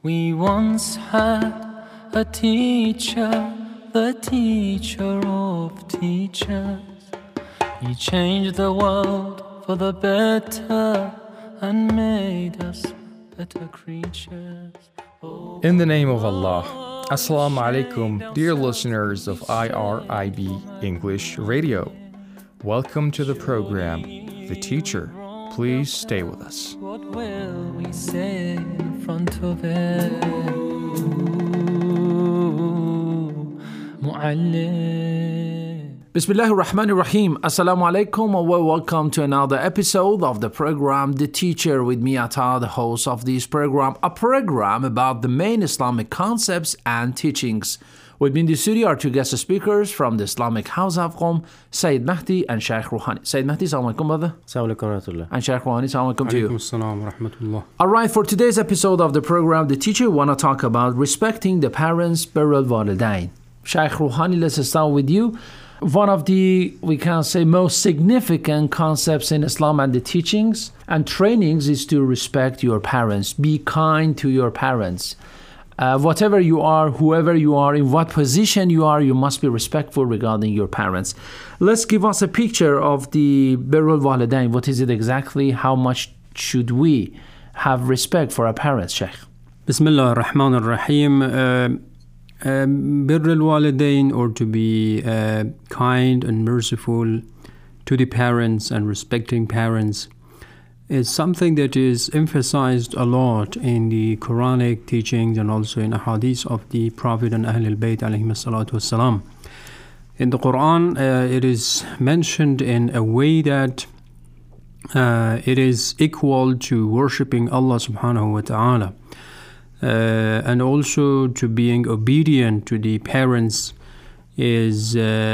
We once had a teacher, the teacher of teachers. He changed the world for the better and made us better creatures. In the name of Allah, Assalamu alaikum, dear listeners of IRIB English Radio. Welcome to the program, The Teacher. Please stay with us. What will we say in front of it? Bismillahir Rahmanir Rahim. Assalamu alaikum and welcome to another episode of the program The Teacher with me, Atta, the host of this program, a program about the main Islamic concepts and teachings. With me in the studio are two guest speakers from the Islamic House of Qom, Sayyid Mahdi and Shaykh Rouhani. Sayyid Mahdi, assalamu alaikum, brother. Assalamu alaikum wa rahmatullah. And Shaykh Rouhani, assalamu alaikum to you. Assalam wa rahmatullah. All right, for today's episode of the program, The Teacher, we want to talk about respecting the parents, birrul walidain. Shaykh Rouhani, let's start with you. One of the, we can say, most significant concepts in Islam and the teachings and trainings is to respect your parents. Be kind to your parents. Whatever you are, whoever you are, in what position you are, you must be respectful regarding your parents. Let's give us a picture of the birrul walidain. What is it exactly? How much should we have respect for our parents, Sheikh? Bismillah ar-Rahman ar-Rahim. Birr al-Walidain, or to be kind and merciful to the parents and respecting parents, is something that is emphasized a lot in the Quranic teachings and also in ahadith of the Prophet and Ahlul Bayt alayhim salatu wassalam. In the Quran, it is mentioned in a way that it is equal to worshipping Allah subhanahu wa ta'ala. And also to being obedient to the parents is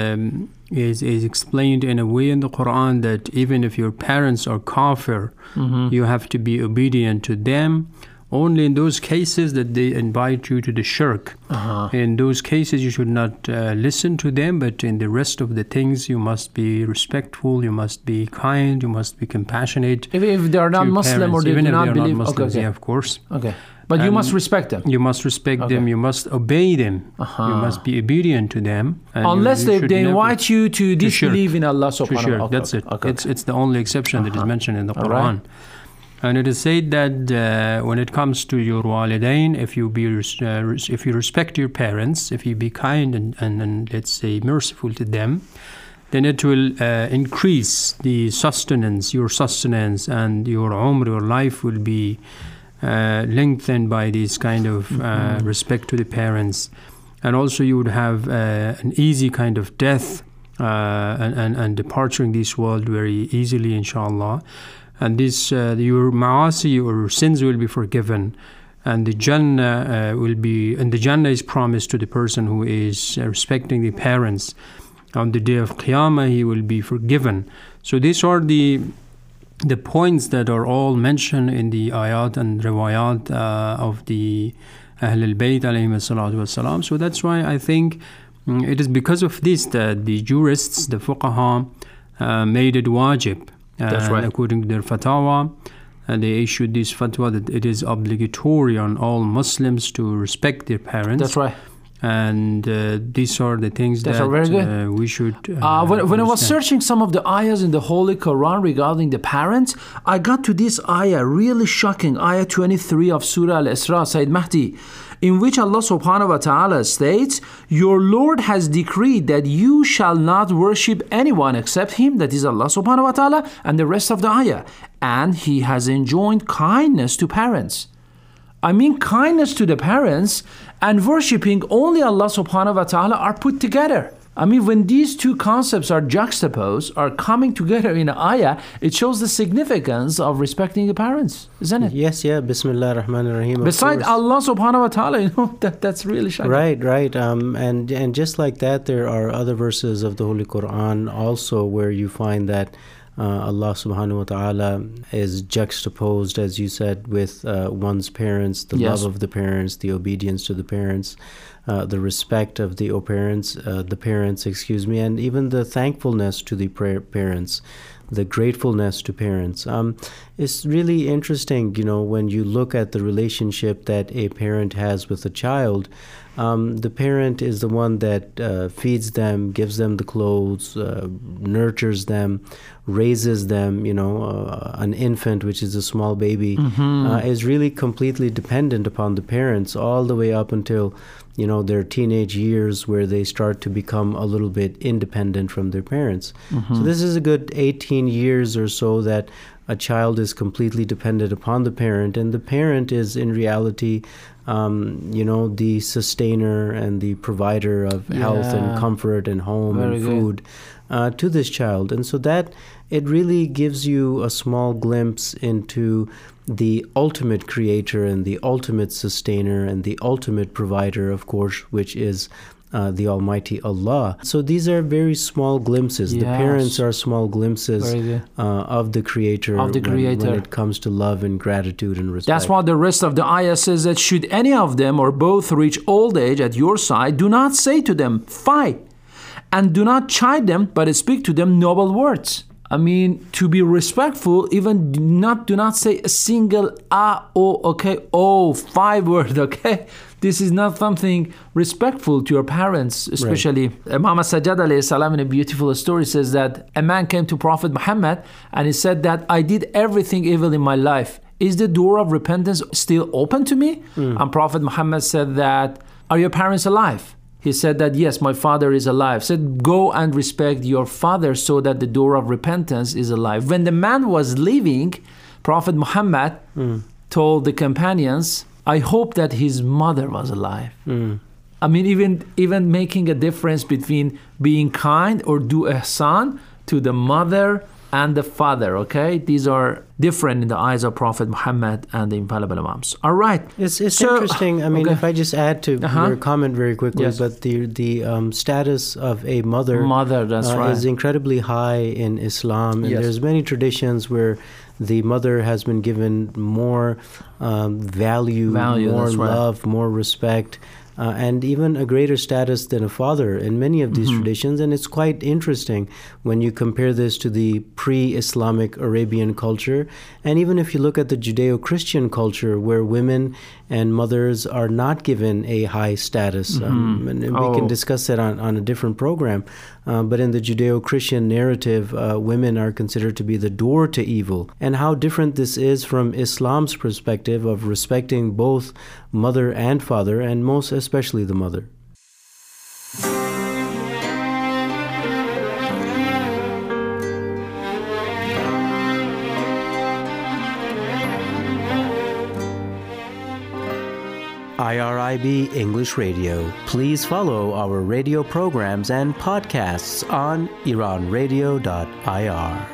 explained in a way in the Quran that even if your parents are kafir, you have to be obedient to them only in those cases that they invite you to the shirk. In those cases you should not listen to them, but in the rest of the things you must be respectful, you must be kind, you must be compassionate. If they are not Muslim parents, or they even do if not they are believe, not Muslims, okay. yeah, of course. Okay. But you must respect them. You must respect them. You must obey them. You must be obedient to them. Unless they invite you to disbelieve in Allah subhanahu wa ta'ala. That's it. Okay. It's the only exception that is mentioned in the Quran. And it is said that when it comes to your walidain, if you respect your parents, if you be kind and let's say merciful to them, then it will increase the sustenance, your sustenance, and your umr, your life will be lengthened by this kind of respect to the parents. And also you would have an easy kind of death and departure in this world very easily, inshallah. And this your ma'asi or sins will be forgiven, and the Jannah the Jannah is promised to the person who is respecting the parents. On the day of Qiyamah he will be forgiven. So these are the points that are all mentioned in the ayat and riwayat of the Ahlul Bayt alayhim salatu wassalam. So that's why I think it is because of this that the jurists, the fuqaha, made it wajib. That's right. According to their fatwa, they issued this fatwa that it is obligatory on all Muslims to respect their parents. That's right. And these are the things that we should when I was searching some of the ayahs in the Holy Quran regarding the parents, I got to this ayah, really shocking, ayah 23 of Surah Al-Isra, Sayyid Mahdi, in which Allah subhanahu wa ta'ala states, your Lord has decreed that you shall not worship anyone except Him, that is Allah subhanahu wa ta'ala, and the rest of the ayah. And He has enjoined kindness to parents. I mean, kindness to the parents and worshipping only Allah subhanahu wa ta'ala are put together. I mean, when these two concepts are juxtaposed, are coming together in an ayah, it shows the significance of respecting the parents, isn't it? Yes, yeah. Bismillah ar-Rahman ar-Rahim. Besides Allah subhanahu wa ta'ala, that's really shocking. Right. And just like that, there are other verses of the Holy Quran also where you find that Allah subhanahu wa ta'ala is juxtaposed, as you said, with one's parents, the love of the parents, the obedience to the parents, the respect of the parents, and even the thankfulness to the parents. the gratefulness to parents. It's really interesting, when you look at the relationship that a parent has with a child. The parent is the one that feeds them, gives them the clothes, nurtures them, raises them. An infant, which is a small baby, is really completely dependent upon the parents all the way up until their teenage years, where they start to become a little bit independent from their parents. So this is a good 18 years or so that a child is completely dependent upon the parent, and the parent is in reality the sustainer and the provider of health and comfort and home and food to this child. And so that it really gives you a small glimpse into the ultimate creator and the ultimate sustainer and the ultimate provider, of course, which is the Almighty Allah. So these are very small glimpses. The parents are small glimpses of the Creator, when it comes to love and gratitude and respect. That's why the rest of the ayah says that should any of them or both reach old age at your side, do not say to them, fight, and do not chide them, but speak to them noble words. I mean, to be respectful, even do not say a single o, 5 word, okay? This is not something respectful to your parents, especially. Imam Sajjad alayhi salam in a beautiful story says that a man came to Prophet Muhammad and he said that I did everything evil in my life. Is the door of repentance still open to me? And Prophet Muhammad said that, are your parents alive? He said that, yes, my father is alive. Said, go and respect your father so that the door of repentance is alive. When the man was leaving, Prophet Muhammad told the companions, I hope that his mother was alive. I mean, even making a difference between being kind or do ihsan to the mother and the father, okay? These are different in the eyes of Prophet Muhammad and the infallible Imams. All right. It's interesting. I mean, if I just add to your comment very quickly, but the status of a mother is incredibly high in Islam. And there's many traditions where the mother has been given more value, more love, more respect, and even a greater status than a father in many of these traditions. And it's quite interesting when you compare this to the pre-Islamic Arabian culture. And even if you look at the Judeo-Christian culture, where women and mothers are not given a high status. And we can discuss that on a different program. But in the Judeo-Christian narrative, women are considered to be the door to evil. And how different this is from Islam's perspective of respecting both mother and father, and most especially the mother. IRIB English Radio. Please follow our radio programs and podcasts on iranradio.ir.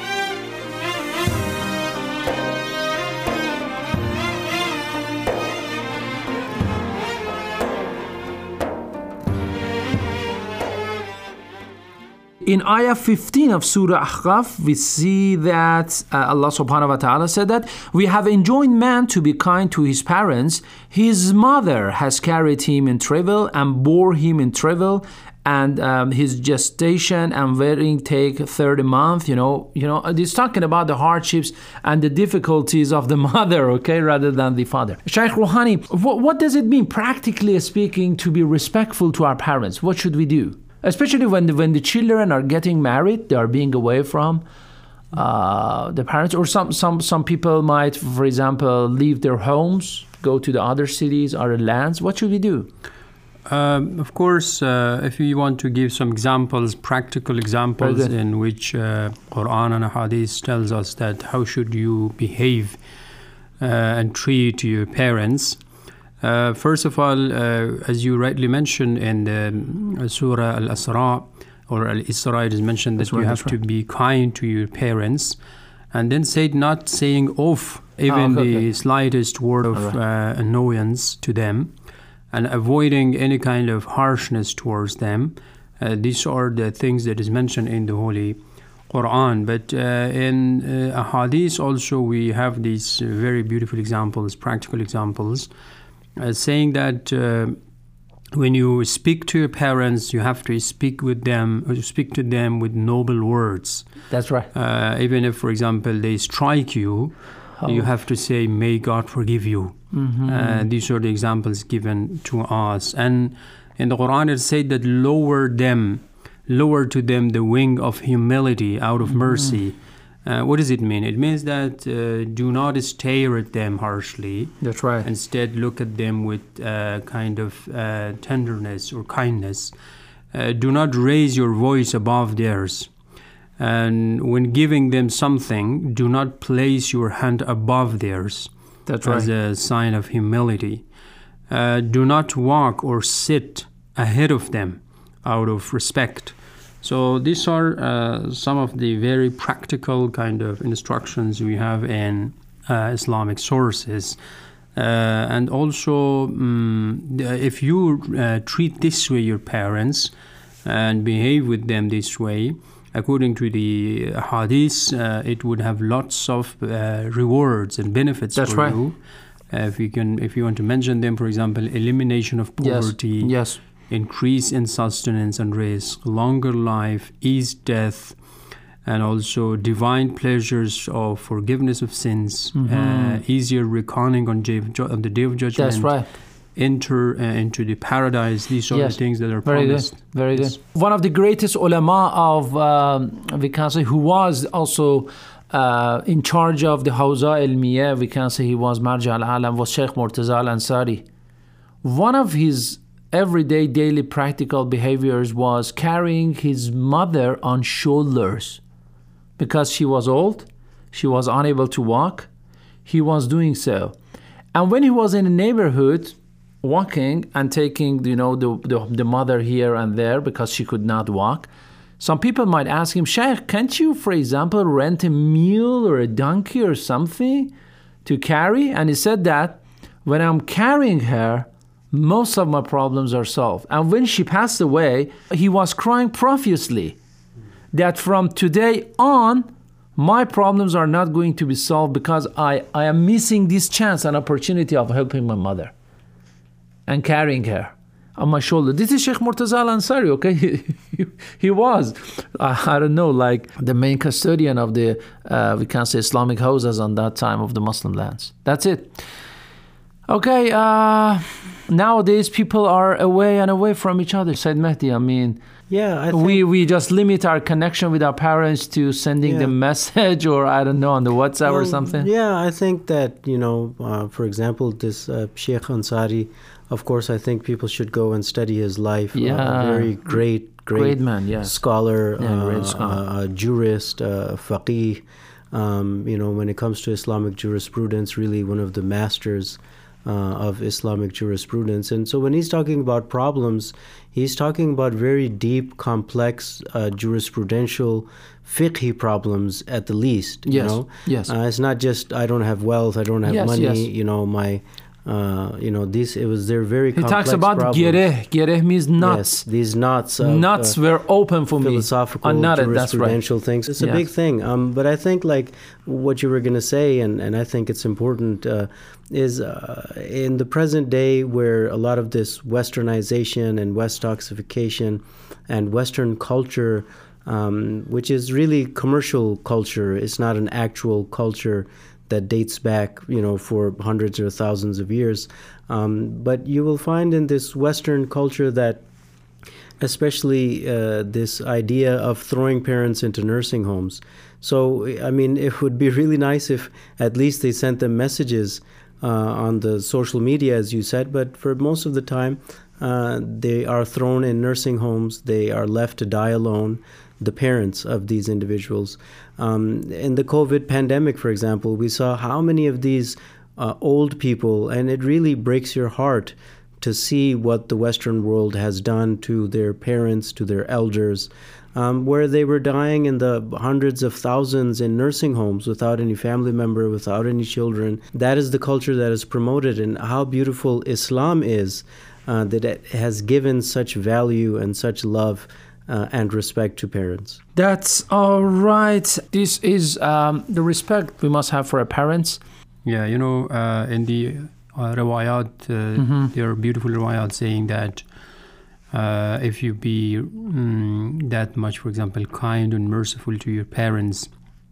In Ayah 15 of Surah Ahqaf, we see that Allah subhanahu wa ta'ala said that we have enjoined man to be kind to his parents. His mother has carried him in travail and bore him in travail, and his gestation and wearing take 30 months. It's talking about the hardships and the difficulties of the mother, okay, rather than the father. Shaykh Rouhani, what does it mean, practically speaking, to be respectful to our parents? What should we do? Especially when the children are getting married, they are being away from the parents, or some people might, for example, leave their homes, go to the other cities, other lands. What should we do? Of course, if you want to give some examples, practical examples in which Quran and Hadith tells us that how should you behave and treat your parents. First of all, as you rightly mentioned in the Surah Al-Isra or Al-Isra, it is mentioned that you have to be kind to your parents, and then not saying off even the slightest word of annoyance to them, and avoiding any kind of harshness towards them. These are the things that is mentioned in the Holy Quran. But in Hadith also we have these very beautiful examples, practical examples, saying that when you speak to your parents, you have to speak to them with noble words. That's right. Even if, for example, they strike you, you have to say, "May God forgive you." These are the examples given to us. And in the Quran, it said that lower to them the wing of humility out of mercy. What does it mean? It means that do not stare at them harshly. That's right. Instead, look at them with kind of tenderness or kindness. Do not raise your voice above theirs. And when giving them something, do not place your hand above theirs. That's right. As a sign of humility. Do not walk or sit ahead of them out of respect. So these are some of the very practical kind of instructions we have in Islamic sources. And also, if you treat this way your parents and behave with them this way, according to the hadith, it would have lots of rewards and benefits for you. If you want to mention them, for example, elimination of poverty. Yes. Increase in sustenance and risk, longer life, ease death, and also divine pleasures of forgiveness of sins, easier reckoning on the day of judgment. That's right. Enter into the paradise. These are the things that are promised. Very good. One of the greatest ulama of, we can say, who was also in charge of the Hawza Ilmiya, we can say he was Marja al-Alam, was Sheikh Murtaza al-Ansari. One of his everyday, daily, practical behaviors was carrying his mother on shoulders. Because she was old, she was unable to walk, he was doing so. And when he was in a neighborhood, walking and taking, the mother here and there because she could not walk, some people might ask him, "Shaykh, can't you, for example, rent a mule or a donkey or something to carry?" And he said that when I'm carrying her, most of my problems are solved. And when she passed away, he was crying profusely that from today on, my problems are not going to be solved because I am missing this chance and opportunity of helping my mother and carrying her on my shoulder. This is Sheikh Murtaza al-Ansari, okay? He was, I don't know, like the main custodian of the, we can say, Islamic houses on that time of the Muslim lands. That's it. Okay, nowadays people are away from each other. Said Mehdi, I mean, I think we just limit our connection with our parents to sending them message or I don't know on the WhatsApp or something. Yeah, I think that, for example, this Sheikh Ansari, of course, I think people should go and study his life. Very great man, scholar, great scholar. Jurist, faqih. When it comes to Islamic jurisprudence, really one of the masters of Islamic jurisprudence. And so when he's talking about problems, he's talking about very deep, complex jurisprudential fiqhi problems at the least. Yes. It's not just I don't have wealth, I don't have money. They're very complex problems. He talks about gereh. Gereh means knots. Yes, these knots. Knots were open for philosophical, me. jurisprudential things. It's a big thing. But I think like what you were going to say, and I think it's important, is in the present day where a lot of this westernization and Westoxification and Western culture, which is really commercial culture, it's not an actual culture that dates back, for hundreds or thousands of years. But you will find in this Western culture that especially this idea of throwing parents into nursing homes. So, I mean, it would be really nice if at least they sent them messages on the social media, as you said, but for most of the time, they are thrown in nursing homes. They are left to die alone, the parents of these individuals. In the COVID pandemic, for example, we saw how many of these old people, and it really breaks your heart to see what the Western world has done to their parents, to their elders, where they were dying in the hundreds of thousands in nursing homes without any family member, without any children. That is the culture that is promoted, and how beautiful Islam is, that it has given such value and such love and respect to parents. That's all right. This is the respect we must have for our parents. Yeah, in the riwayat, there are beautiful riwayat saying that if you be that much, for example, kind and merciful to your parents,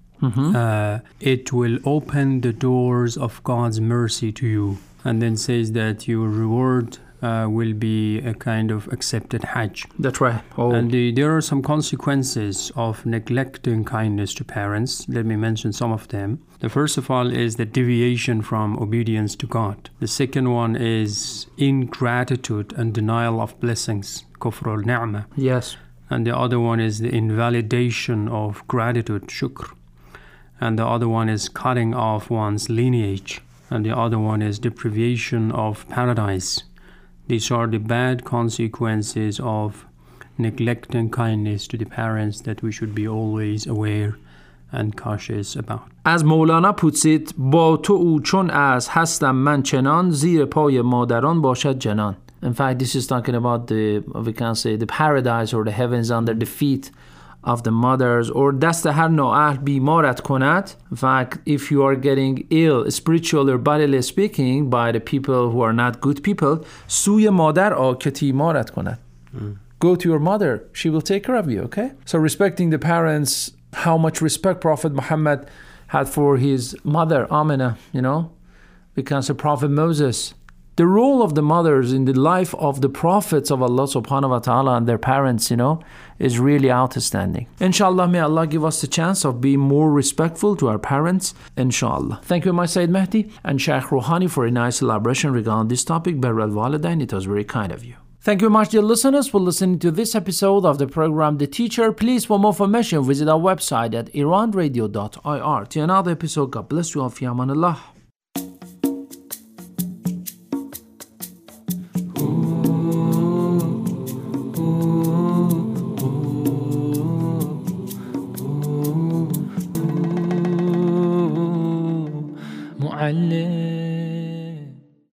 it will open the doors of God's mercy to you. And then says that your reward will be a kind of accepted Hajj. That's right. And there are some consequences of neglecting kindness to parents. Let me mention some of them. The first of all is the deviation from obedience to God. The second one is ingratitude and denial of blessings, kufr al-ni'mah. Yes. And the other one is the invalidation of gratitude, shukr. And the other one is cutting off one's lineage. And the other one is deprivation of paradise. These are the bad consequences of neglecting kindness to the parents that we should be always aware and cautious about. از مولانا پوتسید با تو او چون از هستم من چنان زیر پای مادران باشد جنان. In fact, this is talking about we can say the paradise or the heavens under the feet of the mothers, or دست هر نااهل بیمارت کند. In fact, if you are getting ill spiritually or bodily speaking by the people who are not good people, سوی مادر آ که تیمارت کند. Go to your mother, she will take care of you, okay? So respecting the parents, how much respect Prophet Muhammad had for his mother Amina, we can say Prophet Moses. The role of the mothers in the life of the prophets of Allah subhanahu wa ta'ala and their parents, is really outstanding. Inshallah, may Allah give us the chance of being more respectful to our parents, inshallah. Thank you, my Sayyid Mahdi and Shaykh Rouhani for a nice elaboration regarding this topic, Birr al-Walidain. It was very kind of you. Thank you much, dear listeners, for listening to this episode of the program The Teacher. Please, for more information, visit our website at iranradio.ir. To another episode, God bless you all. Fi aman Allah.